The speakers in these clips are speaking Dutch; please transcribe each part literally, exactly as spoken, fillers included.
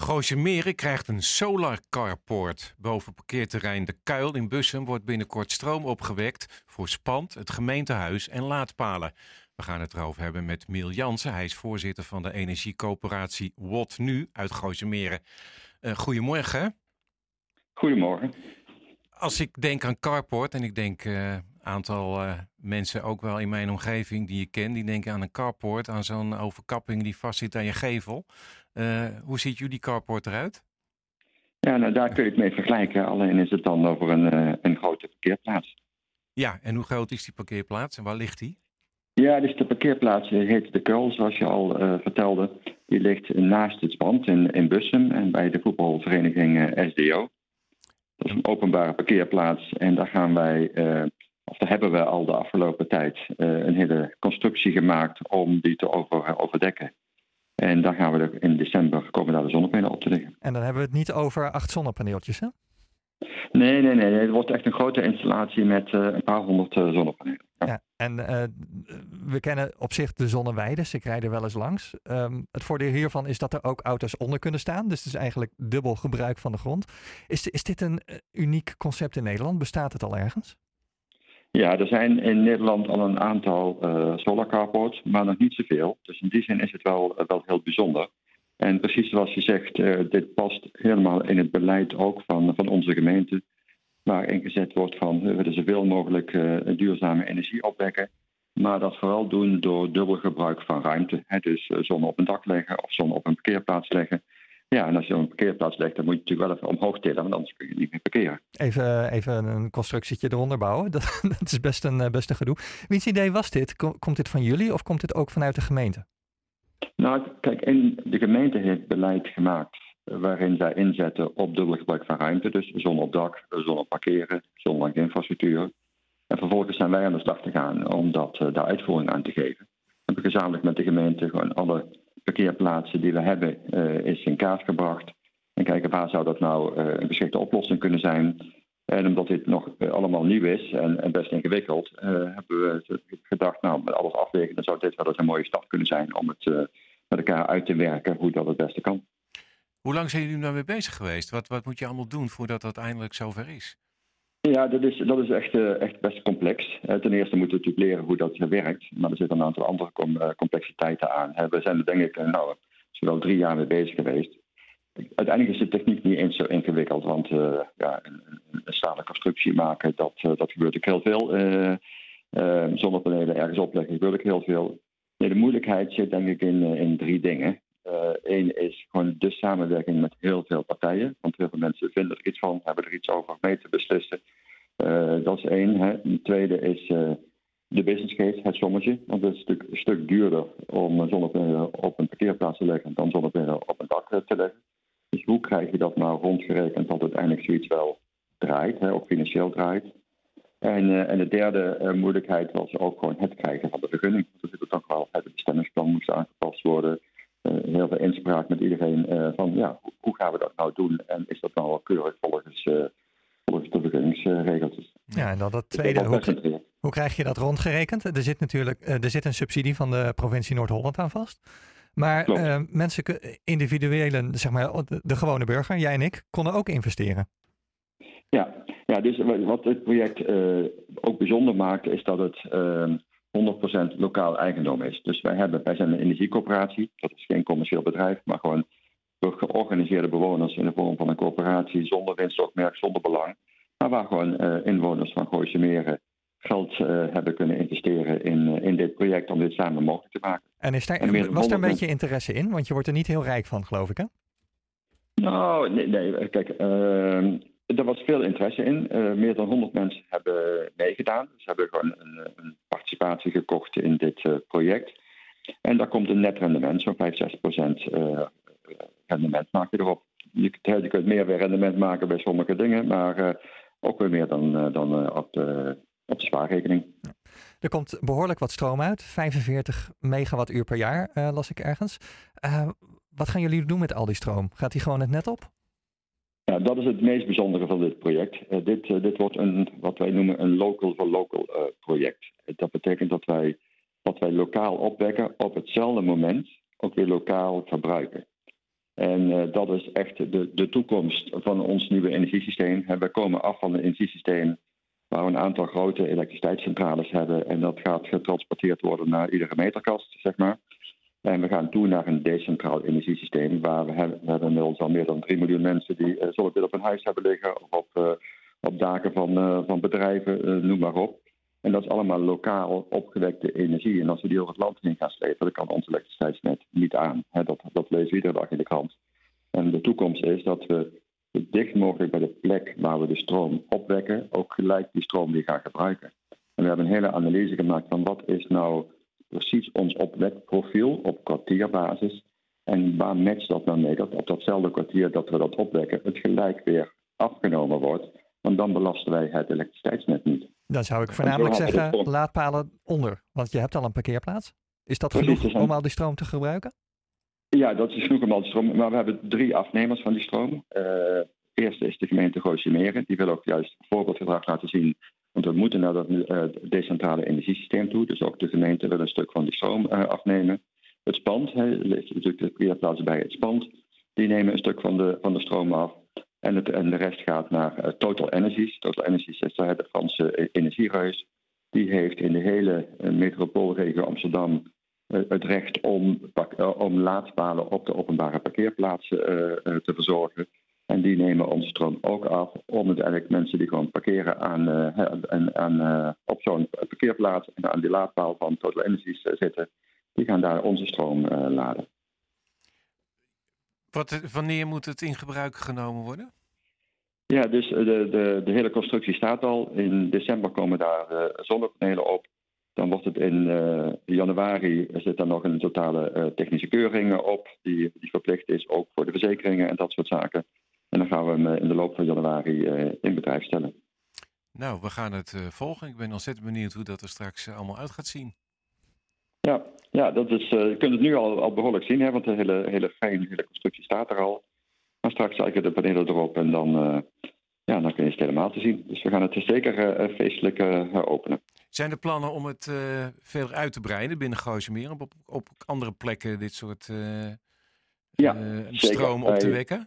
Gooisemeren krijgt een solar carport. Boven parkeerterrein De Kuil in Bussum wordt binnenkort stroom opgewekt voor Spand, het gemeentehuis en laadpalen. We gaan het erover hebben met Miel Jansen. Hij is voorzitter van de energiecoöperatie Watt Nu uit Gooisemeren. Uh, goedemorgen. Goedemorgen. Als ik denk aan carport en ik denk een uh, aantal uh, mensen ook wel in mijn omgeving die je kent, die denken aan een carport, aan zo'n overkapping die vastzit aan je gevel. Uh, hoe ziet jullie carport eruit? Ja, nou daar kun je het mee vergelijken. Alleen is het dan over een, uh, een grote parkeerplaats. Ja, en hoe groot is die parkeerplaats en waar ligt die? Ja, dus de parkeerplaats heet De Kuil, zoals je al uh, vertelde. Die ligt naast het Spand in, in Bussum en bij de voetbalvereniging uh, S D O. Dat is een openbare parkeerplaats en daar gaan wij, uh, of daar hebben we al de afgelopen tijd uh, een hele constructie gemaakt om die te over, overdekken. En daar gaan we er in december komen daar de zonnepanelen op te liggen. En dan hebben we het niet over acht zonnepaneeltjes, hè? Nee, nee, nee. Het wordt echt een grote installatie met uh, een paar honderd uh, zonnepanelen. Ja. Ja, en uh, we kennen op zich de zonneweiden. Ik rijd er wel eens langs. Um, het voordeel hiervan is dat er ook auto's onder kunnen staan. Dus het is eigenlijk dubbel gebruik van de grond. Is, is dit een uh, uniek concept in Nederland? Bestaat het al ergens? Ja, er zijn in Nederland al een aantal uh, solar carports, maar nog niet zoveel. Dus in die zin is het wel, uh, wel heel bijzonder. En precies zoals je zegt, uh, dit past helemaal in het beleid ook van, van onze gemeente. Waar ingezet wordt van we willen zoveel mogelijk uh, duurzame energie opwekken. Maar dat vooral doen door dubbel gebruik van ruimte. Hè? Dus uh, zonne op een dak leggen of zonne op een parkeerplaats leggen. Ja, en als je op een parkeerplaats legt, dan moet je natuurlijk wel even omhoog tillen, want anders kun je niet meer parkeren. Even, even een constructietje eronder bouwen. Dat, dat is best een, best een gedoe. Wiens idee was dit? Komt dit van jullie of komt dit ook vanuit de gemeente? Nou, kijk, in de gemeente heeft beleid gemaakt waarin zij inzetten op dubbel gebruik van ruimte. Dus zon op dak, zon op parkeren, zon langs infrastructuur. En vervolgens zijn wij aan de slag te gaan om dat, uh, daar uitvoering aan te geven. We hebben gezamenlijk met de gemeente gewoon alle parkeerplaatsen die we hebben uh, is in kaart gebracht. En kijken waar zou dat nou uh, een geschikte oplossing kunnen zijn. En omdat dit nog uh, allemaal nieuw is en, en best ingewikkeld, uh, hebben we gedacht, nou met alles afwegen, dan zou dit wel eens een mooie stap kunnen zijn om het uh, met elkaar uit te werken hoe dat het beste kan. Hoe lang zijn jullie nou mee bezig geweest? Wat, wat moet je allemaal doen voordat dat eindelijk zover is? Ja, dat is, dat is echt, uh, echt best complex. Uh, ten eerste moeten we natuurlijk leren hoe dat werkt. Maar er zitten een aantal andere com- uh, complexiteiten aan. Uh, we zijn er denk ik uh, nou, wel drie jaar mee bezig geweest. Uiteindelijk is de techniek niet eens zo ingewikkeld. Want uh, ja, een, een, een stalen constructie maken, dat, uh, dat gebeurt ook heel veel. Uh, uh, zonnepanelen ergens opleggen gebeurt ook heel veel. Nee, de moeilijkheid zit denk ik in, uh, in drie dingen. Eén uh, is gewoon de samenwerking met heel veel partijen. Want heel veel mensen vinden er iets van, hebben er iets over mee te beslissen. Uh, dat is één. Hè. De tweede is uh, de business case, het sommetje. Want het is natuurlijk een stuk duurder om zonnepanelen op een parkeerplaats te leggen dan zonnepanelen op een dak te leggen. Dus hoe krijg je dat nou rondgerekend dat uiteindelijk zoiets wel draait, hè, ook financieel draait. En, uh, en de derde uh, moeilijkheid was ook gewoon het krijgen van de vergunning. Dus het toch wel, het bestemmingsplan moest aangepast worden. Uh, heel veel inspraak met iedereen uh, van ja, hoe, hoe gaan we dat nou doen en is dat nou wel keurig volgens, uh, volgens de vergunningsregels. Ja, en dan dat tweede, hoe, hoe krijg je dat rondgerekend? Er zit natuurlijk uh, er zit een subsidie van de provincie Noord-Holland aan vast. Maar uh, mensen, individuelen, zeg maar de, de gewone burger, jij en ik, konden ook investeren. Ja, ja dus wat dit project uh, ook bijzonder maakt is dat het Uh, honderd procent lokaal eigendom is. Dus wij, hebben, wij zijn een energiecoöperatie. Dat is geen commercieel bedrijf, maar gewoon door georganiseerde bewoners in de vorm van een coöperatie zonder winstoogmerk, zonder belang. Maar waar gewoon uh, inwoners van Gooisemeren geld uh, hebben kunnen investeren in, uh, in dit project om dit samen mogelijk te maken. En, is daar, en was daar een beetje interesse in? Want je wordt er niet heel rijk van, geloof ik, hè? Nou, nee, nee kijk, uh, er was veel interesse in. Uh, meer dan honderd mensen hebben meegedaan. Ze hebben gewoon een, een participatie gekocht in dit uh, project. En daar komt een net rendement, zo'n vijf, zes procent uh, rendement maak je erop. Je, je kunt meer weer rendement maken bij sommige dingen, maar uh, ook weer meer dan, uh, dan uh, op, de, op de spaarrekening. Ja. Er komt behoorlijk wat stroom uit, vijfenveertig megawattuur per jaar, uh, las ik ergens. Uh, wat gaan jullie doen met al die stroom? Gaat die gewoon het net op? Ja, dat is het meest bijzondere van dit project. Uh, dit, uh, dit wordt een, wat wij noemen een local for local uh, project. Dat betekent dat wij wat wij lokaal opwekken op hetzelfde moment ook weer lokaal verbruiken. En uh, dat is echt de, de toekomst van ons nieuwe energiesysteem. En we komen af van een energiesysteem waar we een aantal grote elektriciteitscentrales hebben. En dat gaat getransporteerd worden naar iedere meterkast, zeg maar. En we gaan toe naar een decentraal energiesysteem. Waar we hebben, we hebben inmiddels al meer dan drie miljoen mensen die uh, zonnepanelen op hun huis hebben liggen. Of op, uh, op daken van, uh, van bedrijven, uh, noem maar op. En dat is allemaal lokaal opgewekte energie. En als we die over het land heen gaan slepen, dan kan ons elektriciteitsnet niet aan. He, dat, dat lezen we iedere dag in de krant. En de toekomst is dat we zo dicht mogelijk bij de plek waar we de stroom opwekken, ook gelijk die stroom weer gaan gebruiken. En we hebben een hele analyse gemaakt van wat is nou precies ons opwekprofiel op kwartierbasis. En waar matcht dat nou mee? Dat op datzelfde kwartier dat we dat opwekken, het gelijk weer afgenomen wordt. Want dan belasten wij het elektriciteitsnet niet. Dan zou ik voornamelijk zeggen, laadpalen onder. Want je hebt al een parkeerplaats. Is dat Precies, genoeg om al die stroom te gebruiken? Ja, dat is genoeg om al die stroom. Maar we hebben drie afnemers van die stroom. Uh, de eerste is de gemeente Gooisemeren. Die wil ook juist voorbeeldgedrag laten zien. Want we moeten naar dat uh, decentrale energiesysteem toe. Dus ook de gemeente wil een stuk van die stroom uh, afnemen. Het Spand, hè, er ligt natuurlijk de parkeerplaats bij het Spand. Die nemen een stuk van de, van de stroom af. En, het, en de rest gaat naar uh, Total Energies. Total Energies is uh, de Franse uh, energiereus. Die heeft in de hele uh, metropoolregio Amsterdam uh, het recht om, uh, om laadpalen op de openbare parkeerplaatsen uh, uh, te verzorgen. En die nemen onze stroom ook af om uiteindelijk mensen die gewoon parkeren aan, uh, aan, aan, uh, op zo'n parkeerplaats en aan die laadpaal van Total Energies uh, zitten. Die gaan daar onze stroom uh, laden. Wat, wanneer moet het in gebruik genomen worden? Ja, dus de, de, de hele constructie staat al. In december komen daar uh, zonnepanelen op. Dan wordt het in uh, januari, er zit dan nog een totale uh, technische keuring op. Die, die verplicht is ook voor de verzekeringen en dat soort zaken. En dan gaan we hem uh, in de loop van januari uh, in bedrijf stellen. Nou, we gaan het uh, volgen. Ik ben ontzettend benieuwd hoe dat er straks uh, allemaal uit gaat zien. Ja, ja dat is, uh, je kunt het nu al, al behoorlijk zien, hè, want de hele, hele fijne hele constructie staat er al. Maar straks zal ik de panelen erop en dan, uh, ja, dan kun je het helemaal te zien. Dus we gaan het zeker uh, feestelijk uh, openen. Zijn er plannen om het uh, verder uit te breiden binnen Gooisemeren? Op, op andere plekken dit soort uh, ja, uh, stroom op te wekken?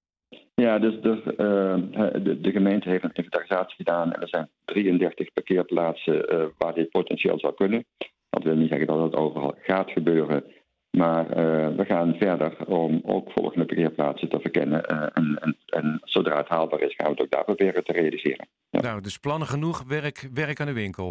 Ja, dus de, uh, de, de gemeente heeft een inventarisatie gedaan. En er zijn drieëndertig parkeerplaatsen uh, waar dit potentieel zou kunnen. Dat wil niet zeggen dat het overal gaat gebeuren. Maar uh, we gaan verder om ook volgende parkeerplaatsen te verkennen. Uh, en, en, en zodra het haalbaar is, gaan we het ook daar proberen te realiseren. Ja. Nou, dus plannen genoeg, werk, werk aan de winkel.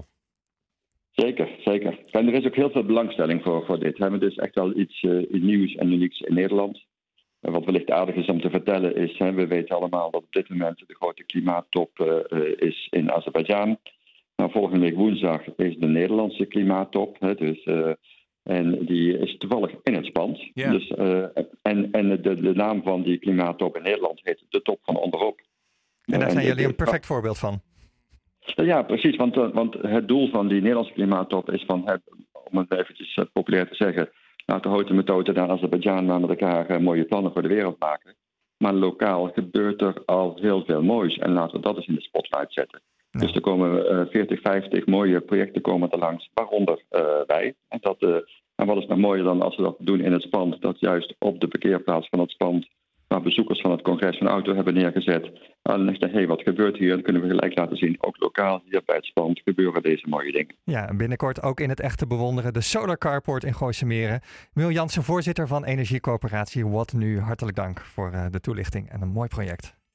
Zeker, zeker. En er is ook heel veel belangstelling voor, voor dit. Het is echt wel iets uh, nieuws en unieks in Nederland. En wat wellicht aardig is om te vertellen is, hè, we weten allemaal dat op dit moment de grote klimaattop uh, is in Azerbeidzjan. Nou, volgende week woensdag is de Nederlandse klimaattop. Hè, dus, uh, en die is toevallig in het Spand. Ja. Dus, uh, en en de, de naam van die klimaattop in Nederland heet de top van onderop. En daar uh, zijn en jullie de, een perfect voorbeeld van. Ja, precies. Want, want het doel van die Nederlandse klimaattop is van, het, om het eventjes populair te zeggen, laat de houten methode naar Azerbeidzjan maar met elkaar uh, mooie plannen voor de wereld maken. Maar lokaal gebeurt er al heel veel moois. En laten we dat eens in de spotlight zetten. Ja. Dus er komen uh, veertig, vijftig mooie projecten komen er langs, waaronder uh, wij. En, dat, uh, en wat is nou mooier dan als we dat doen in het Spand, dat juist op de parkeerplaats van het Spand, waar bezoekers van het congres een auto hebben neergezet. En dan zeggen, hé, hey, wat gebeurt hier? Dan kunnen we gelijk laten zien, ook lokaal hier bij het Spand gebeuren deze mooie dingen. Ja, en binnenkort ook in het echt te bewonderen, de Solar Carport in Gooisemeren. Miel Jansen, voorzitter van energiecoöperatie Watt Nu, hartelijk dank voor uh, de toelichting en een mooi project.